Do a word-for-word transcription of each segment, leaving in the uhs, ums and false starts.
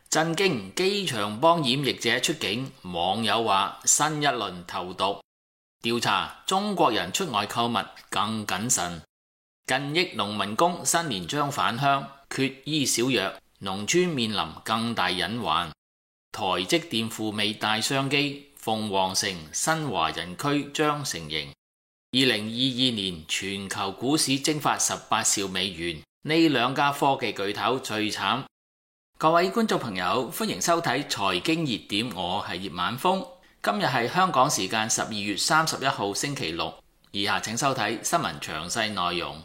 震驚！機場幫染疫者出境，網友話新一輪投毒。調查：中國人出外購物更謹慎。近億農民工新年將返鄉，缺醫少藥，農村面臨更大隱患。台積電赴美大商機，鳳凰城新華人區將成形。二零二二年全球股市蒸發十八兆美元，呢兩家科技巨頭最慘。各位觀眾朋友，歡迎收睇財經熱點，我係葉晚風。今日係香港時間十二月三十一號星期六，以下請收睇新聞詳細內容。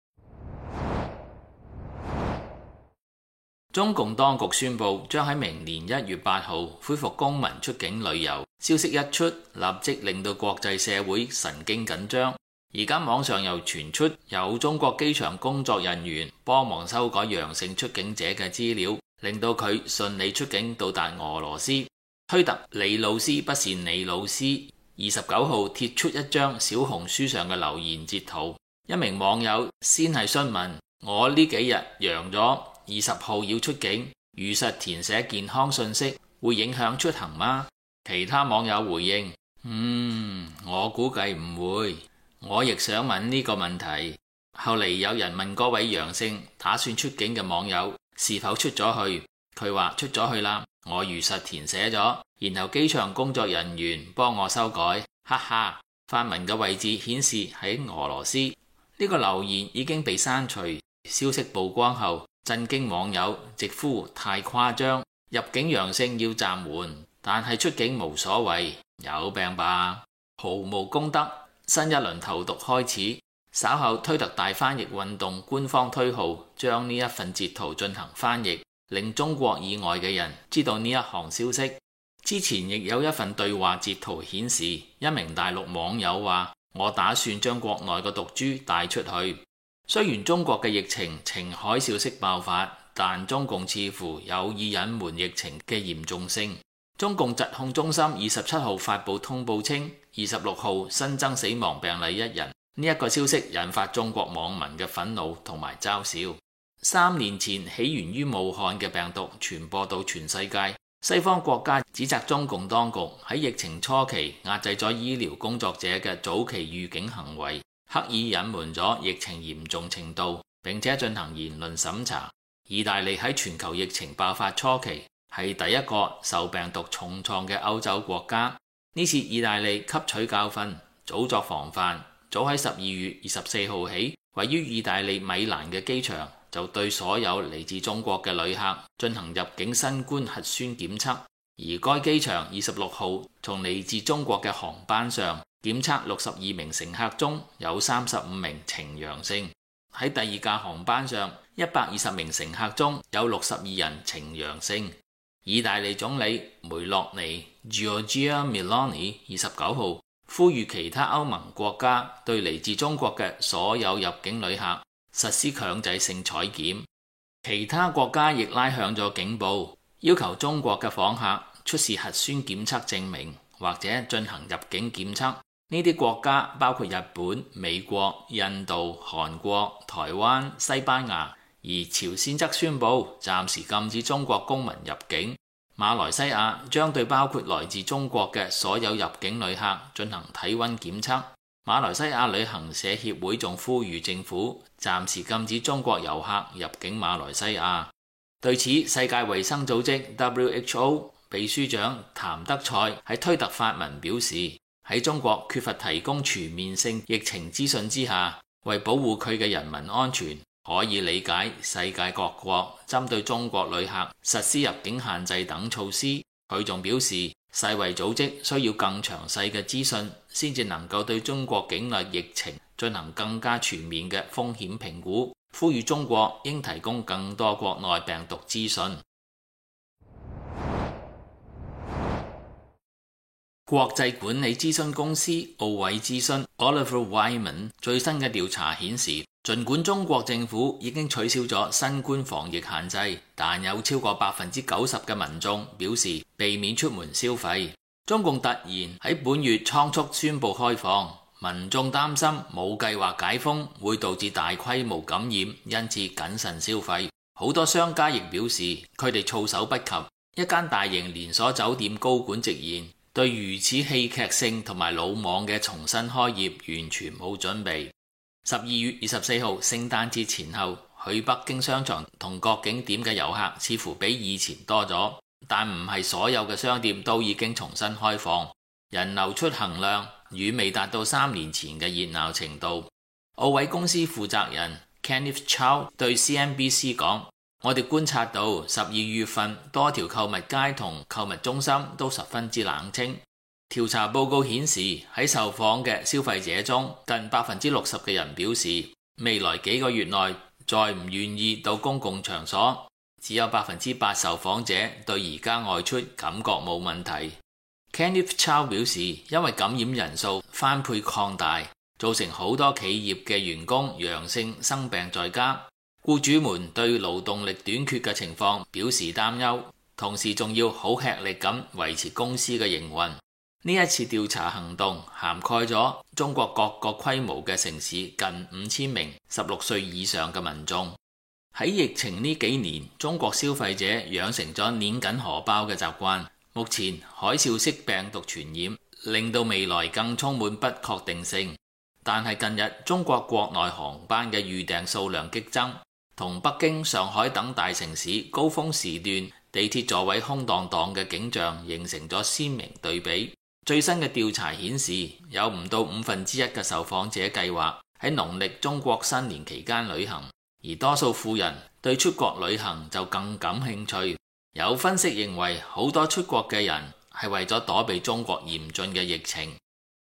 中共當局宣布將喺明年一月八號恢復公民出境旅遊，消息一出，立即令到國際社會神經緊張。而家網上又傳出有中國機場工作人員幫忙修改陽性出境者嘅資料，令到佢順利出境到達俄羅斯。推特李老師不是你老師，二十九號貼出一張小紅書上嘅留言截圖。一名網友先係詢問：我呢幾日陽咗，二十號要出境，如實填寫健康信息，會影響出行嗎？其他網友回應：嗯，我估計唔會。我亦想問呢個問題。後嚟有人問嗰位陽性打算出境嘅網友是否出咗去，佢話出咗去啦，我如實填寫咗，然後機場工作人員幫我修改，哈哈。發文嘅位置顯示喺俄羅斯。呢個留言已經被刪除。消息曝光後，震驚網友直呼太誇張，入境陽性要暫緩，但係出境無所謂，有病吧？毫無公德。新一輪投毒開始，稍後推特大翻譯運動官方推號將呢一份截圖進行翻譯，令中國以外嘅人知道呢一項消息。之前亦有一份對話截圖顯示，一名大陸網友話：我打算將國內嘅毒株帶出去。雖然中國嘅疫情呈海嘯式爆發，但中共似乎有意隱瞞疫情嘅嚴重性。中共疾控中心二十七號發布通報稱，二十六號新增死亡病例一人。呢一個消息引發中國網民嘅憤怒同埋嘲笑。三年前起源於武漢嘅病毒傳播到全世界，西方國家指責中共當局喺疫情初期壓制咗醫療工作者嘅早期預警行為，刻意隱瞞咗疫情嚴重程度，並且進行言論審查。意大利喺全球疫情爆發初期係第一個受病毒重創嘅歐洲國家。呢次意大利吸取教訓，早作防範，早喺十二月二十四號起，位於意大利米蘭嘅機場就對所有嚟自中國嘅旅客進行入境新冠核酸檢測。而該機場二十六號從嚟自中國嘅航班上檢測六十二名乘客中有三十五名呈陽性。喺第二架航班上，一百二十名乘客中有六十二人呈陽性。意大利總理梅洛尼 Giorgia Meloni 二十九號呼籲其他歐盟國家對嚟自中國嘅所有入境旅客實施強制性採檢。其他國家亦拉響咗警報，要求中國嘅訪客出示核酸檢測證明或者進行入境檢測。呢啲國家包括日本、美國、印度、韓國、台灣、西班牙。而朝鮮則宣布暫時禁止中國公民入境。馬來西亞將對包括來自中國嘅所有入境旅客進行體溫檢測。馬來西亞旅行社協會仲呼籲政府暫時禁止中國遊客入境馬來西亞。對此，世界衛生組織 W H O 秘書長譚德賽喺推特發文表示，喺中國缺乏提供全面性疫情資訊之下，為保護佢嘅人民安全，可以理解世界各國針對中國旅客實施入境限制等措施。佢仲表示，世衛組織需要更詳細嘅資訊，先至能夠對中國境內疫情進行更加全面嘅風險評估，呼籲中國應提供更多國內病毒資訊。國際管理諮詢公司奧偉諮詢 Oliver Wyman 最新嘅調查顯示，儘管中國政府已經取消咗新冠防疫限制，但有超過百分之九十嘅民眾表示避免出門消費。中共突然喺本月倉促宣布開放，民眾擔心冇計劃解封會導致大規模感染，因此謹慎消費。 好多商家亦表示佢哋措手不及。一間大型連鎖酒店高管直言，對如此戲劇性同埋魯莽嘅重新開業完全冇準備。十二月二十四號聖誕節前後，去北京商場同各景點嘅遊客似乎比以前多咗，但唔係所有嘅商店都已經重新開放，人流出行量遠未達到三年前嘅熱鬧程度。奧偉公司負責人 Kenneth Chow 對 C N B C 講：我哋觀察到十二月份多條購物街同購物中心都十分之冷清。調查報告顯示，喺受訪嘅消費者中，近百分之六十嘅人表示未來幾個月內再唔願意到公共場所，只有百分之八受訪者對而家外出感覺冇問題。Kenneth Chow 表示，因為感染人數翻倍擴大，造成好多企業嘅員工陽性生病在家。僱主們對勞動力短缺嘅情況表示擔憂，同時仲要好吃力咁維持公司嘅營運。呢一次調查行動涵蓋咗中國各個規模嘅城市近五千名十六歲以上嘅民眾。喺疫情呢幾年，中國消費者養成咗捏緊荷包嘅習慣。目前海嘯式病毒傳染令到未來更充滿不確定性，但係近日中國國內航班嘅預訂數量激增，同北京、上海等大城市高峰時段地鐵座位空蕩蕩嘅景象形成咗鮮明對比。最新嘅調查顯示，有唔到五分之一嘅受訪者計劃喺農曆中國新年期間旅行，而多數富人對出國旅行就更感興趣。有分析認為，好多出國嘅人係為咗躲避中國嚴峻嘅疫情。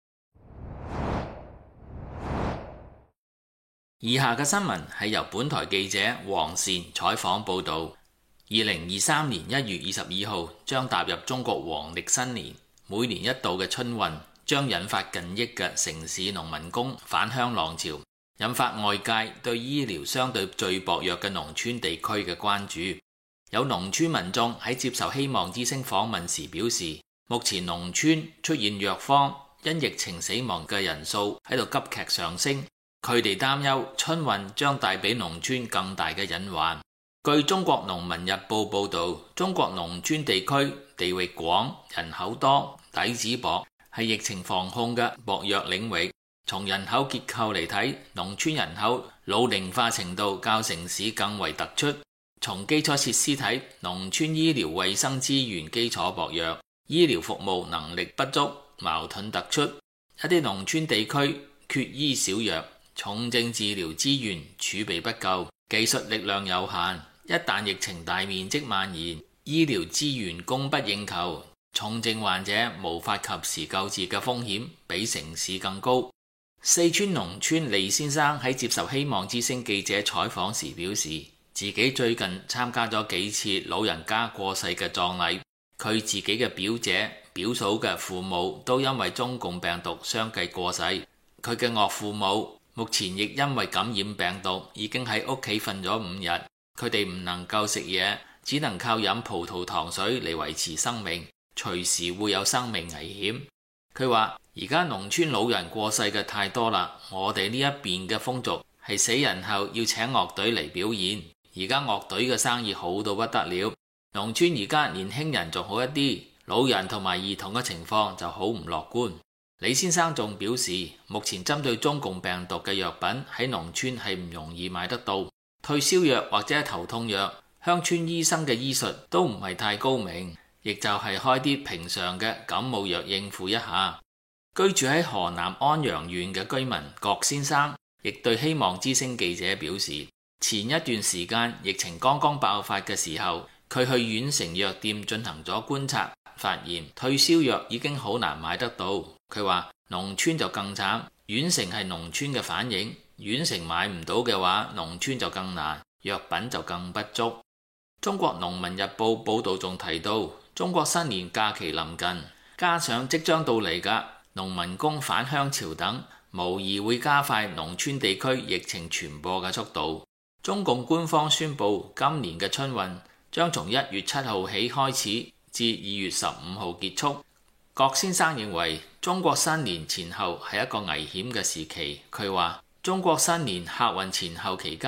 以下嘅新聞係由本台記者黃善採訪報導。二零二三年一月二十二號將踏入中國黃曆新年，每年一度嘅春運將引發近億嘅城市農民工返鄉浪潮，引發外界對醫療相對最薄弱嘅農村地區嘅關注。有農村民眾喺接受希望之聲訪問時表示，目前農村出現藥荒，因疫情死亡嘅人數喺度急劇上升。佢哋擔憂春運將帶俾農村更大嘅隱患。據中國農民日報報導，中國農村地區地域廣、人口多、底子薄，係疫情防控嘅薄弱領域。從人口結構嚟睇，農村人口老齡化程度較城市更為突出。從基礎設施睇，農村醫療衛生資源基礎薄弱，醫療服務能力不足，矛盾突出。一啲農村地區缺醫少藥，重症治療資源儲備不夠，技術力量有限。一旦疫情大面積蔓延，醫療資源供不應求，重症患者無法及時救治嘅風險比城市更高。四川農村李先生喺接受希望之聲記者採訪時表示，自己最近參加咗幾次老人家過世嘅葬禮，佢自己嘅表姐、表嫂嘅父母都因為中共病毒相繼過世。佢嘅岳父母目前亦因為感染病毒，已經喺屋企瞓咗五日。佢哋唔能夠食嘢，只能靠飲葡萄糖水嚟維持生命，隨時會有生命危險。佢話：而家農村老人過世嘅太多啦，我哋呢一邊嘅風俗係死人後要請樂隊嚟表演。而家樂隊嘅生意好到不得了，農村而家年輕人仲好一啲，老人同埋兒童嘅情況就好唔樂觀。李先生仲表示，目前針對中共病毒嘅藥品喺農村係唔容易買得到，退燒藥或者頭痛藥，鄉村醫生嘅醫術都唔係太高明，亦就係開啲平常嘅感冒藥應付一下。居住喺河南安陽縣嘅居民郭先生亦對希望之聲記者表示，前一段時間疫情剛剛爆發嘅時候，佢去縣城藥店進行咗觀察，發現退燒藥已經好難買得到。佢話農村就更慘，縣城係農村嘅反應，縣城買唔到嘅話，農村就更難，藥品就更不足。中國農民日報報導仲提到，中國新年假期臨近，加上即將到嚟嘅農民工返鄉潮等，無疑會加快農村地區疫情傳播嘅速度。中共官方宣布，今年嘅春運將從一月七號起開始，至二月十五號結束。郭先生認為，中國新年前後係一個危險嘅時期。佢話，中國新年客運前後期間，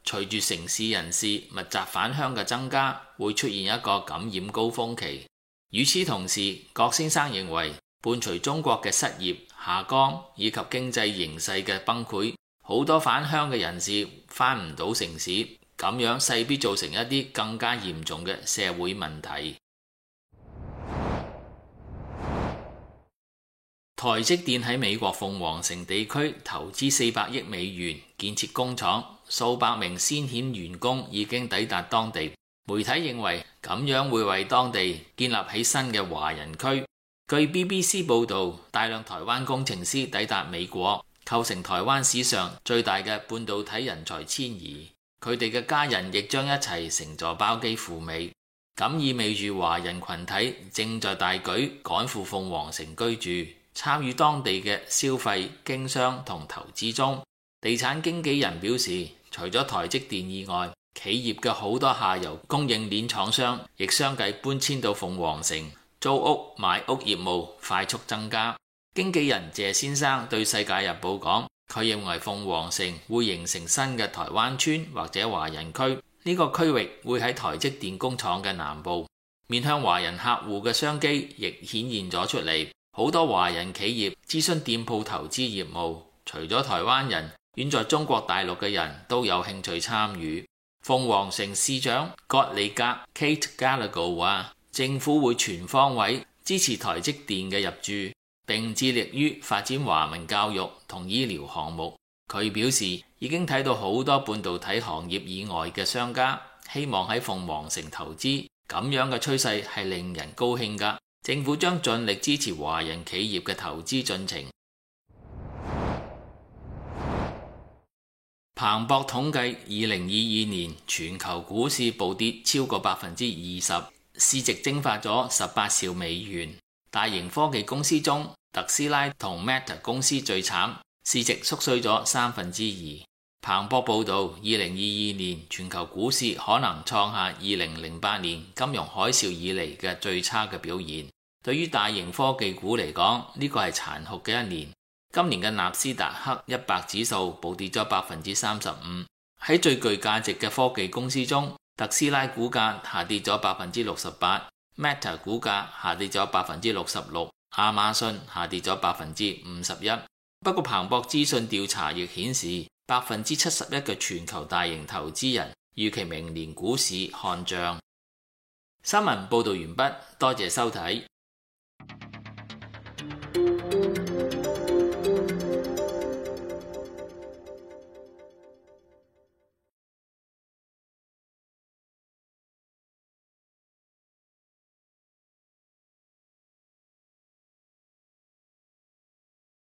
隨住城市人士密集返鄉嘅增加，會出現一個感染高峰期。與此同時，郭先生認為，伴隨中國嘅失業下降以及經濟形勢嘅崩潰，好多返鄉嘅人士返唔到城市，咁樣勢必造成一啲更加嚴重嘅社會問題。台積電喺美國鳳凰城地區投資四百億美元建設工廠，數百名先遣員工已經抵達當地。媒體認為咁樣會為當地建立起新嘅華人區。據 B B C 報導，大量台灣工程師抵達美國，構成台灣史上最大嘅半導體人才遷移。佢哋嘅家人亦將一齊乘坐包機赴美，咁意味住華人群體正在大舉趕赴鳳凰城居住，參與當地嘅消費、經商同投資中。地產經紀人表示，除咗台積電以外，企業嘅好多下游供應鏈廠商亦相繼搬遷到鳳凰城，租屋買屋業務快速增加。經紀人謝先生對《世界日報》講，佢認為鳳凰城會形成新嘅台灣村或者華人區，呢個區域會喺台積電工廠嘅南部，面向華人客戶嘅商機亦顯現咗出嚟。好多華人企業諮詢店鋪投資業務，除咗台灣人，遠在中國大陸嘅人都有興趣參與。鳳凰城市長葛利格 Kate Gallagher 話，政府會全方位支持台積電嘅入駐，並致力於發展華文教育同醫療項目。佢表示已經睇到好多半導體行業以外嘅商家希望喺鳳凰城投資，咁樣嘅趨勢係令人高興㗎。政府將盡力支持華人企業嘅投資進程。彭博統計，二零二二年全球股市暴跌超過百分之二十，市值蒸發咗十八兆美元。大型科技公司中，特斯拉同 Meta 公司最慘，市值縮水咗三分之二。彭博報導，二零二二年全球股市可能創下二零零八年金融海嘯以嚟嘅最差嘅表現。對於大型科技股嚟講，呢個係殘酷嘅一年。今年嘅納斯達克一百指數暴跌咗百分之三十五。喺最具價值嘅科技公司中，特斯拉股價下跌咗百分之六十八 ，Meta 股價下跌咗百分之六十六，亞馬遜下跌咗百分之五十一。不過彭博資訊調查亦顯示，百分之七十一嘅全球大型投資人預期明年股市看漲。新聞報道完畢，多謝收睇。